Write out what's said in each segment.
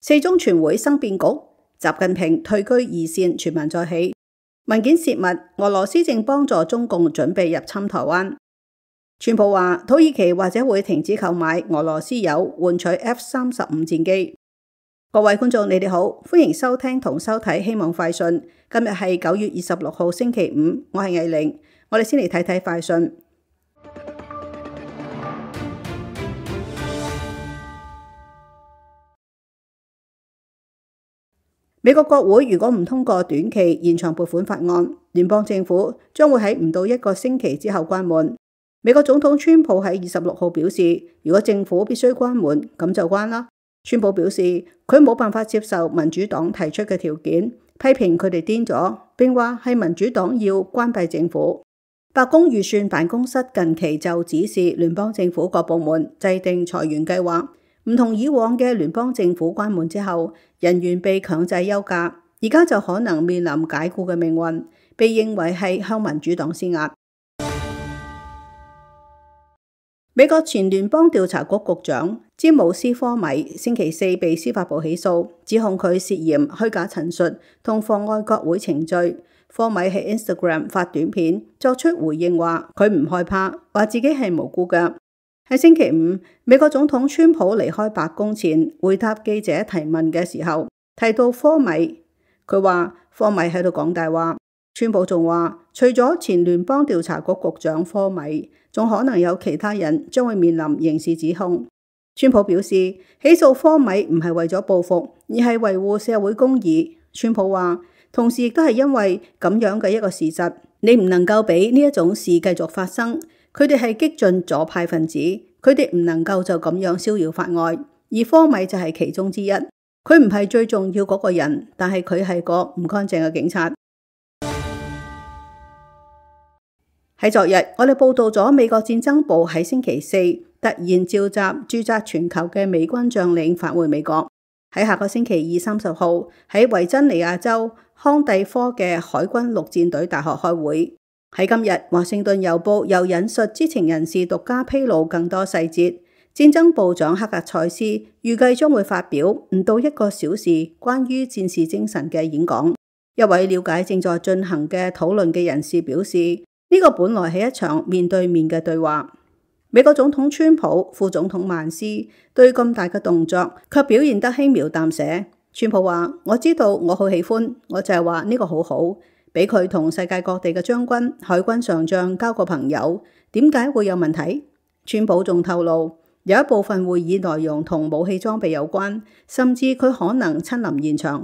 四中全會生變局，習近平退居二線，傳聞再起。文件泄密，俄羅斯正幫助中共準備入侵台灣。川普話土耳其或者會停止購買俄羅斯鈾，換取 F-35戰機。各位觀眾，你哋好，歡迎收聽同收睇希望快訊。今日係9月26號星期五，我係藝玲。我哋先嚟睇睇快訊。美國國會如果唔通過短期延長撥款法案，聯邦政府將會喺唔到1個星期之後關門。美國總統川普喺26號表示，如果政府必須關門，咁就關啦。川普表示佢冇辦法接受民主黨提出嘅條件，批評佢哋癲咗，並話係民主黨要關閉政府。白宮預算辦公室近期就指示聯邦政府各部門制定裁員計劃。唔同以往嘅聯邦政府關門之後，人員被強制休假，而家就可能面臨解僱嘅命運，被認為係向民主黨施壓。美國前聯邦調查局局長詹姆斯科米星期四被司法部起訴，指控佢涉嫌虛假陳述同妨礙國會程序。科米喺 Instagram 發短片作出回應，話佢唔害怕，話自己係無辜嘅。喺星期五，美國總統川普離開白宮前回答記者提問嘅時候，提到科米，佢話科米喺度講大話。川普仲話，除咗前聯邦調查局局長科米，仲可能有其他人將會面臨刑事指控。川普表示，起訴科米唔係為咗報復，而係維護社會公義。川普話，同時亦都係因為咁樣嘅一個事實，你唔能夠俾呢一種事繼續發生。佢哋係激進左派分子，佢哋唔能夠就咁樣逍遙法外，而科米就係其中之一。佢唔係最重要嗰個人，但係佢係個唔乾淨嘅警察。喺昨日，我哋報道咗美國戰爭部喺星期四突然召集駐紮全球嘅美軍將領返回美國，喺下個星期二30號喺維珍尼亞州康蒂科嘅海軍陸戰隊大學開會。喺今日，華盛頓郵報又引述知情人士獨家披露更多細節。戰爭部長克格塞斯預計將會發表唔到1個小時關於戰士精神嘅演講。一位了解正在進行嘅討論嘅人士表示，呢個本來係一場面對面嘅對話。美國總統川普、副總統曼斯對咁大嘅動作卻表現得輕描淡寫。川普話：我知道，我好喜歡，我就係話呢個好好。俾佢同世界各地嘅將軍、海軍上將交個朋友，點解會有問題？川普仲透露，有一部分會議內容同武器裝備有關，甚至佢可能親臨現場。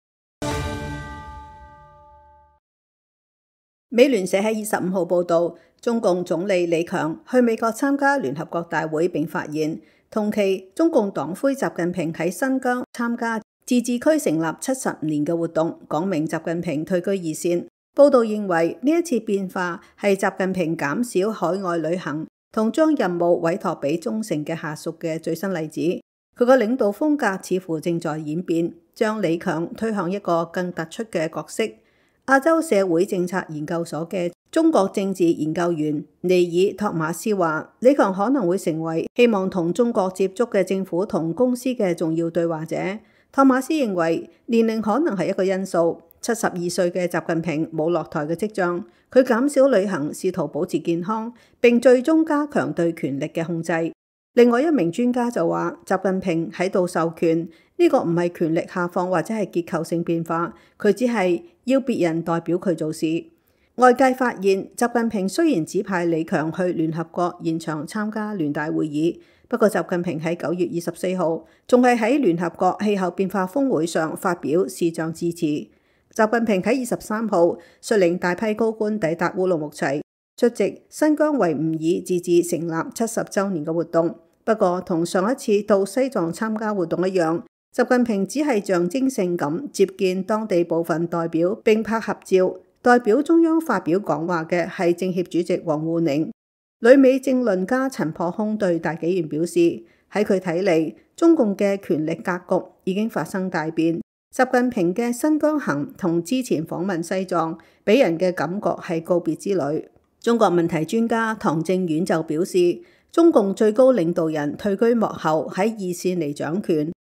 美聯社喺25號報道，中共總理李強去美國參加聯合國大會並發言。同期，中共黨魁習近平喺新疆參加自治區成立70年嘅活動，講明習近平退居二線。報道認為呢一次變化係習近平減少海外旅行同將任務委託俾忠誠嘅下屬嘅最新例子。佢個領導風格似乎正在演變，將李強推向一個更突出嘅角色。亞洲社會政策研究所嘅中國政治研究員尼爾托馬斯話，李強可能會成為希望同中國接觸嘅政府同公司嘅重要對話者。托馬斯認為年齡可能係一個因素。72歲嘅習近平冇落台嘅跡象，佢減少旅行，試圖保持健康，並最終加強對權力嘅控制。另外一名專家就話，習近平喺度授權，呢個唔係權力下放或者係結構性變化，佢只係要別人代表佢做事。外界發現，習近平雖然指派李強去聯合國現場參加聯大會議，不過習近平喺9月24號仲係喺聯合國氣候變化峰會上發表視像致辭。習近平喺23號率領大批高官抵達烏魯木齊，出席新疆維吾爾自治成立70週年嘅活動。不過同上一次到西藏參加活動一樣，習近平只係象徵性咁接見當地部分代表並拍合照。代表中央發表講話嘅係政協主席王滬寧。旅美政論家陳破空對大紀元表示，喺佢睇嚟，中共嘅權力格局已經發生大變。習近平嘅新疆行同之前訪問西藏，俾人嘅感覺係告別之旅。中國問題專家唐正遠就表示，中共最高領導人退居幕後喺二線嚟掌權，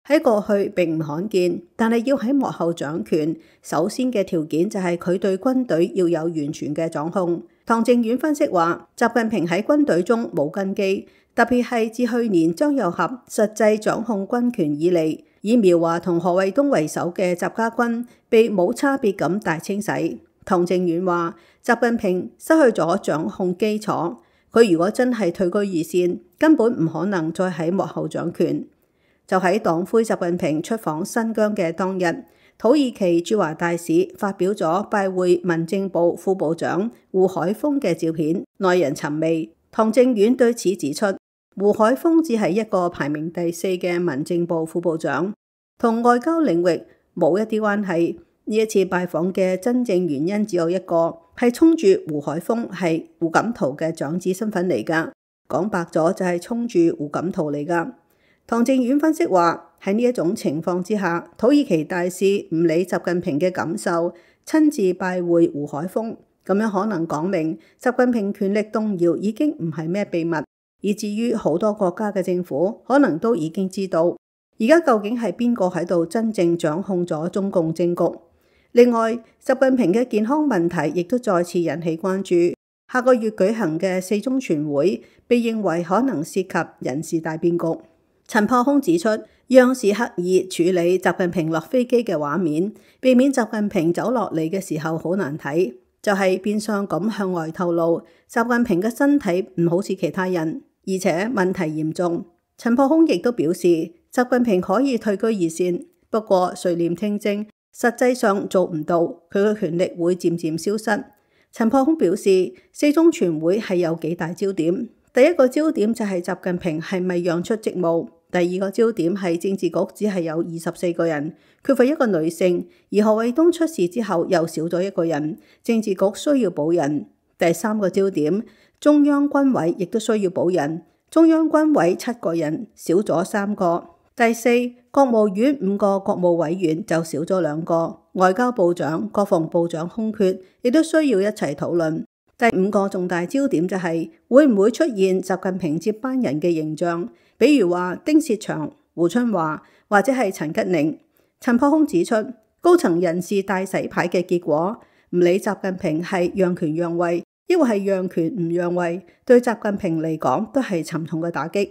喺過去並唔罕見，但係要喺幕後掌權，首先嘅條件就係佢對軍隊要有完全嘅掌控。唐靖遠分析話，習近平喺軍隊中冇根基，特別係自去年張又俠實際掌控軍權以嚟，以苗華同何衛東為首嘅習家軍被冇差別咁大清洗。唐靖遠話，習近平失去咗掌控基礎，佢如果真係退居二線，根本唔可能再喺幕後掌權。就喺黨魁習近平出訪新疆嘅當日，土耳其駐華大使發表咗拜會民政部副部長胡海峰嘅照片，耐人尋味。唐靖遠對此指出，胡海峰只係一個排名第4嘅民政部副部長，同外交領域冇一啲關係。呢一次拜訪嘅真正原因只有一個，係衝住胡海峰係胡錦濤嘅長子身份嚟㗎。講白咗就係衝住胡錦濤嚟㗎。唐靖遠分析話，喺呢一種情況之下，土耳其大使唔理習近平嘅感受，親自拜會胡海峰，咁樣可能講明習近平權力動搖已經唔係咩秘密，以至於好多國家嘅政府可能都已經知道，而家究竟係邊個喺度真正掌控咗中共政局。另外，習近平嘅健康問題亦都再次引起關注。下個月舉行嘅4中全會被認為可能涉及人事大變局。陳破空指出，央視刻意處理習近平落飛機嘅畫面，避免習近平走落嚟嘅時候好難睇，就係變相咁向外透露習近平嘅身體唔好似其他人，而且問題嚴重。陳破空亦都表示，習近平可以退居二線，不過垂簾聽政，實際上做唔到，佢嘅權力會漸漸消失。陳破空表示，4中全會係有幾大焦點，第一個焦點就係習近平係咪讓出職務。第二個焦點係政治局只係有24個人，缺乏一個女性，而何衛東出事之後又少咗一個人，政治局需要補人。第三個焦點，中央軍委亦都需要補人，中央軍委7個人，少咗3個。第四，國務院5個國務委員就少咗2個，外交部長、國防部長空缺，亦都需要一齊討論。第5個重大焦點就係會唔會出現習近平接班人嘅形象，比如話丁薛祥、胡春華或者係陳吉寧。陳破空指出，高層人士大洗牌嘅結果，唔理習近平係讓權讓位，抑或係讓權唔讓位，對習近平嚟講都係沉重嘅打擊。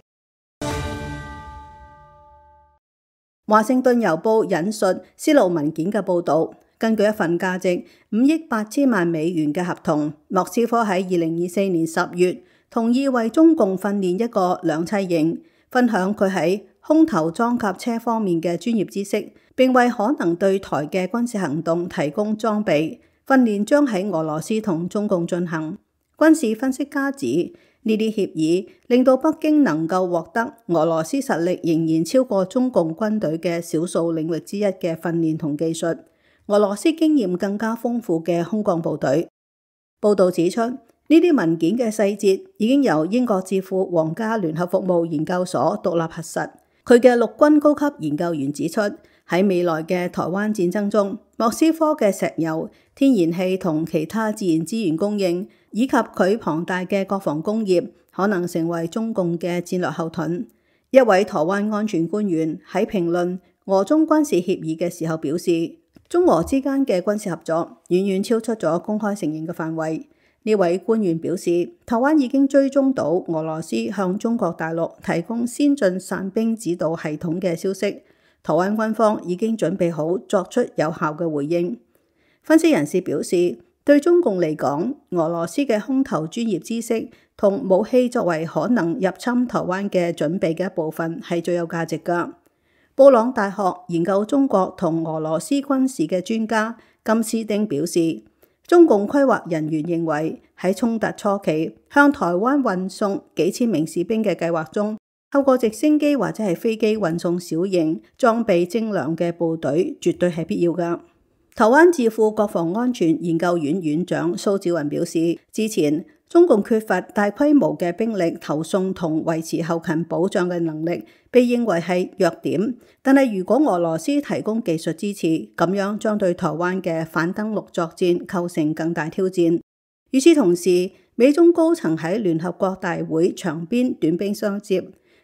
華盛頓郵報引述泄露文件嘅報導，根據一份價值5億8千萬美元嘅合同，莫斯科喺2024年10月同意為中共訓練一個兩棲營，分享佢喺空投裝甲車方面嘅專業知識，並為可能對台嘅軍事行動提供裝備。訓練將喺俄羅斯同中共進行。軍事分析家指，呢啲協議令到北京能夠獲得俄羅斯實力仍然超過中共軍隊嘅少數領域之一嘅訓練同技術，俄羅斯經驗更加豐富嘅空降部隊。報導指出，呢啲文件嘅細節已經由英國智庫皇家聯合服務研究所獨立核實。佢嘅陸軍高級研究員指出，喺未來嘅台灣戰爭中，莫斯科嘅石油、天然氣同其他自然資源供應，以及佢龐大嘅國防工業，可能成為中共嘅戰略後盾。一位台灣安全官員喺評論俄中軍事協議嘅時候表示，中俄之間嘅軍事合作遠遠超出咗公開承認嘅範圍。呢位官員表示，台灣已經追蹤到俄羅斯向中國大陸提供先進散兵指導系統嘅消息，台灣軍方已經準備好作出有效嘅回應。分析人士表示，對中共嚟講，俄羅斯嘅空投專業知識同武器作為可能入侵台灣嘅準備嘅一部分係最有價值㗎。布朗大學研究中國同俄羅斯軍事嘅專家金斯丁表示，中共規劃人員認為喺衝突初期向台灣運送幾千名士兵嘅計劃中，透過直升機或者係飛機運送小型裝備精良嘅部隊絕對係必要㗎。台灣智庫國防安全研究院院長蘇紫雲表示，之前中共缺乏大規模嘅兵力投送同維持後勤保障嘅能力，被認為係弱點。但係如果俄羅斯提供技術支持，咁樣將對台灣嘅反登陸作戰構成更大挑戰。與此同時，美中高層喺聯合國大會場邊短兵相接，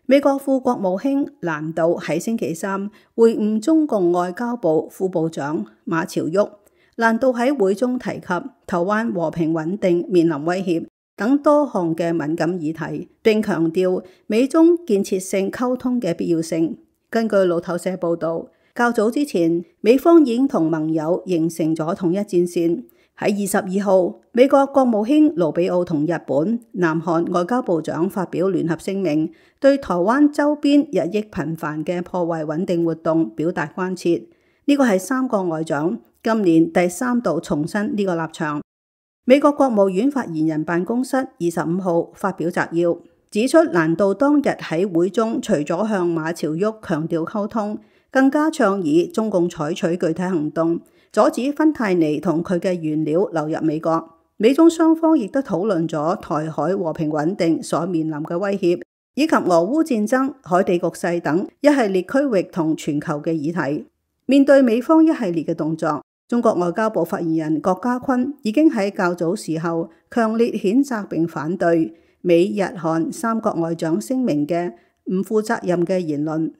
美國副國務卿蘭道喺星期三會晤中共外交部副部長馬朝旭。蘭道喺會中提及台灣和平穩定面臨威脅等多項嘅敏感議題，並強調美中建設性溝通嘅必要性。根據路透社報導，較早之前，美方已經同盟友形成咗統一戰線。喺22號，美國國務卿盧比奧同日本、南韓外交部長發表聯合聲明，對台灣周邊日益頻繁嘅破壞穩定活動表達關切。呢個係3個外長今年第3度重申呢個立場。美國國務院發言人辦公室25號發表摘要，指出蘭道當日喺會中除咗向馬朝旭強調溝通，更加倡議中共採取具體行動，阻止芬太尼同佢嘅原料流入美國。美中雙方亦都討論咗台海和平穩定所面臨嘅威脅，以及俄烏戰爭、海地局勢等一系列區域同全球嘅議題。面對美方一系列嘅動作，中國外交部發言人郭家坤已經喺較早時候強烈譴責並反對美日韓3國外長聲明嘅唔負責任嘅言論。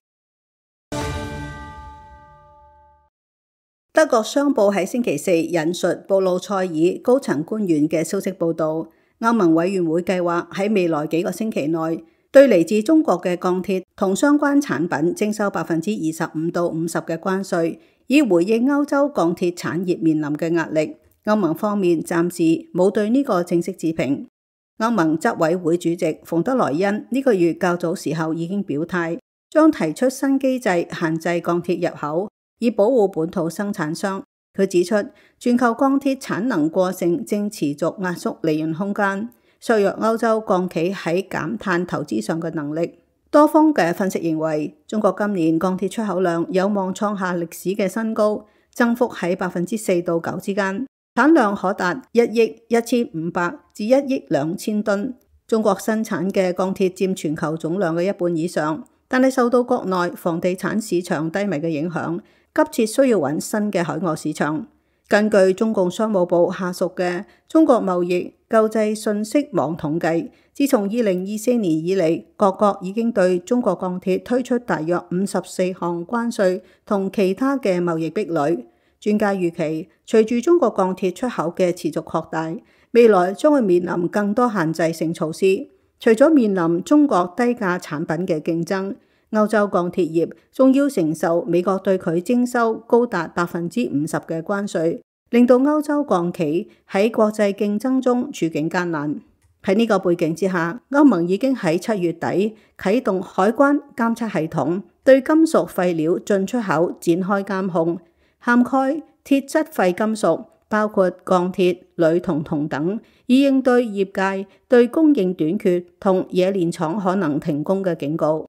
德國商報喺星期四引述布魯塞爾高層官員嘅消息報導，歐盟委員會計劃喺未來幾個星期內對嚟自中國嘅鋼鐵同相關產品徵收25%到50%嘅關稅，以回應歐洲鋼鐵產業面臨嘅壓力。歐盟方面暫時冇對呢個正式置評。歐盟執委會主席馮德萊恩呢個月較早時候已經表態，將提出新機制限制鋼鐵入口，以保護本土生產商。佢指出，全球鋼鐵產能過剩正持續壓縮利潤空間，削弱歐洲鋼企喺減碳投資上嘅能力。多方嘅分析認為，中國今年鋼鐵出口量有望創下歷史嘅新高，增幅喺4%到9%之間，產量可達1億1500至1億2000噸。中國生產嘅鋼鐵佔全球總量嘅一半以上，但係受到國內房地產市場低迷嘅影響，急切需要揾新嘅海外市場。根據中共商務部下屬嘅中國貿易購濟信息網統計，自從2024年以嚟，各國已經對中國鋼鐵推出大約54項關稅同其他嘅貿易壁壘。專家預期，隨住中國鋼鐵出口嘅持續擴大，未來將會面臨更多限制性措施。除咗面臨中國低價產品嘅競爭，歐洲鋼鐵業仲要承受美國對佢徵收高達50%嘅關稅，令到歐洲鋼企喺國際競爭中處境艱難。喺呢個背景之下，歐盟已經喺7月底啟動海關監測系統，對金屬廢料進出口展開監控，涵蓋鐵質廢金屬，包括鋼鐵、鋁同銅等，以應對業界對供應短缺同冶煉廠可能停工嘅警告。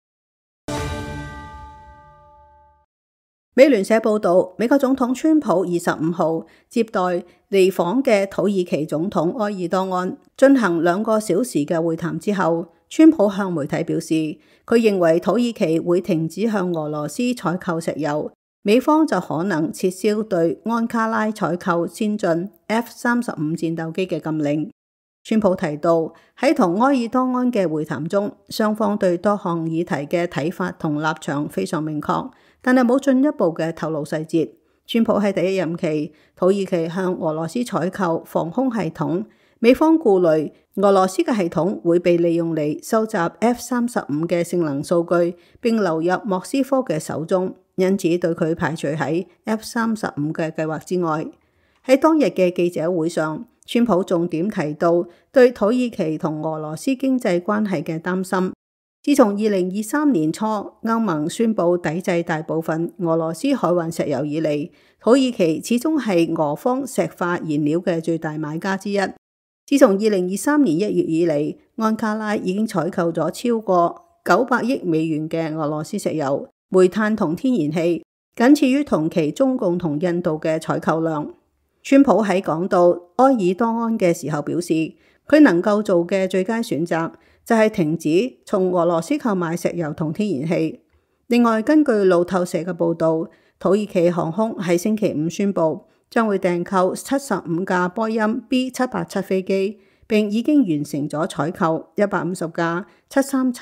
美聯社報導，美國總統川普25號接待嚟訪嘅土耳其總統埃爾多安，進行2個小時嘅會談之後，川普向媒體表示，佢認為土耳其會停止向俄羅斯採購石油，美方就可能撤銷對安卡拉採購先進 F-35戰鬥機嘅禁令。川普提到，喺同埃爾多安嘅會談中，雙方對多項議題嘅睇法同立場非常明確，但係冇進一步嘅透露細節。川普喺第一任期，土耳其向俄羅斯採購防空系統，美方顧慮俄羅斯嘅系統會被利用嚟收集 F-35嘅性能數據，並流入莫斯科嘅手中，因此對佢排除喺 F-35嘅計劃之外。喺當日嘅記者會上，川普重點提到對土耳其同俄羅斯經濟關係嘅擔心。自從2023年初歐盟宣布抵制大部分俄羅斯海運石油以嚟，土耳其始終係俄方石化燃料嘅最大買家之一。自從2023年1月以嚟，安卡拉已經採購咗超過900億美元嘅俄羅斯石油、煤炭同天然氣，僅次於同期中共同印度嘅採購量。川普喺講到埃爾多安嘅時候表示，佢能夠做嘅最佳選擇就係停止從俄羅斯購買石油同天然氣。另外，根據路透社嘅報導，土耳其航空喺星期5宣布將會訂購75架波音 B787 飛機，並已經完成咗採購150架737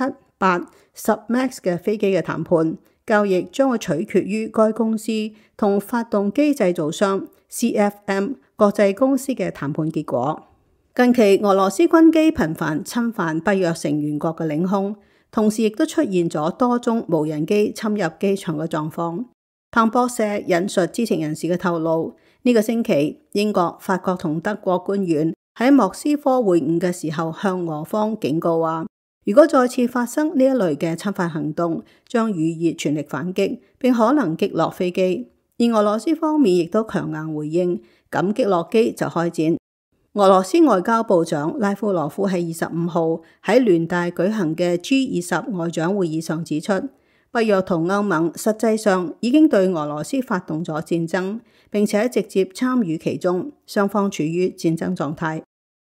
8 10MAX 嘅飛機嘅談判，交易將會取決於該公司同發動機製造商 CFM 國際公司嘅談判結果。近期俄羅斯軍機頻繁侵犯北約成員國嘅領空，同時亦都出現咗多宗無人機侵入機場嘅狀況。彭博社引述知情人士嘅透露，呢個星期英國、法國同德國官員喺莫斯科會晤嘅時候，向俄方警告話，如果再次發生呢一類嘅侵犯行動，將予以全力反擊，並可能擊落飛機。而俄羅斯方面亦都強硬回應，咁擊落機就開戰。俄羅斯外交部長拉夫羅夫喺25號喺聯大舉行嘅 G20 外長會議上指出，北約同歐盟實際上已經對俄羅斯發動咗戰爭，並且直接參與其中，雙方處於戰爭狀態。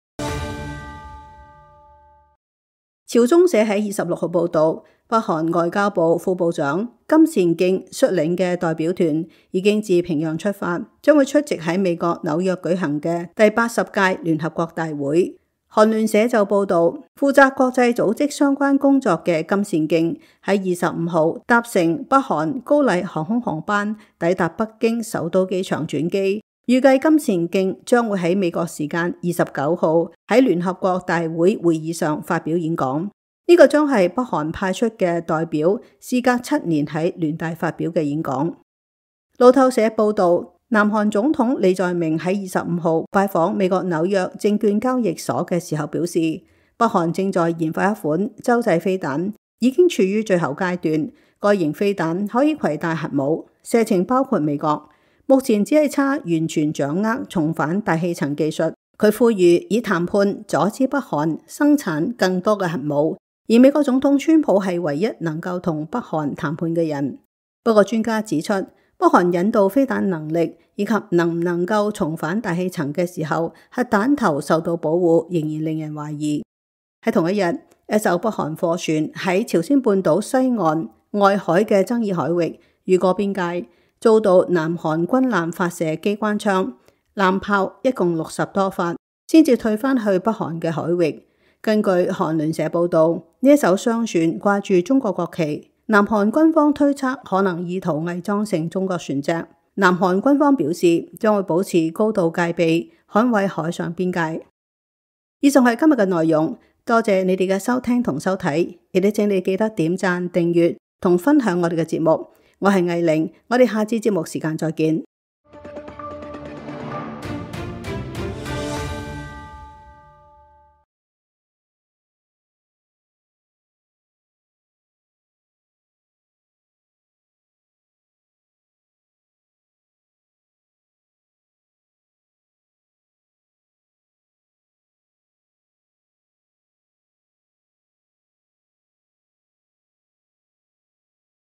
朝中社喺26號報道，北韓外交部副部長金善敬率領嘅代表團已經自平壤出發，將會出席喺美國紐約舉行嘅第80屆聯合國大會。韓聯社就報道，負責國際組織相關工作嘅金善敬喺25號搭乘北韓高麗航空航班抵達北京首都機場轉機，預計金善敬將會喺美國時間29號喺聯合國大會會議上發表演講。呢個將係北韓派出嘅代表事隔7年喺聯大發表嘅演講。路透社報道，南韓總統李在明喺25號拜訪美國紐約證券交易所嘅時候表示，北韓正在研發一款洲際飛彈，已經處於最後階段。該型飛彈可以攜帶核武，射程包括美國。目前只係差完全掌握重返大氣層技術。佢呼籲以談判阻止北韓生產更多嘅核武。而美國總統川普係唯一能夠同北韓談判嘅人。不過專家指出，北韓引導飛彈能力以及能唔能夠重返大氣層嘅時候，核彈頭受到保護，仍然令人懷疑。喺同一日，一艘北韓貨船喺朝鮮半島西岸外海嘅爭議海域越過邊界，遭到南韓軍艦發射機關槍，艦炮一共60多發，先至退返去北韓嘅海域。根據韓聯社報道，呢一艘商船掛住中國國旗，南韓軍方推測可能意圖偽裝成中國船隻。南韓軍方表示將會保持高度戒備，捍衛海上邊界。以上係今日嘅內容，多謝你哋嘅收聽同收睇，亦都請你記得點讚、訂閱同分享我哋嘅節目。我係藝玲，我哋下次節目時間再見。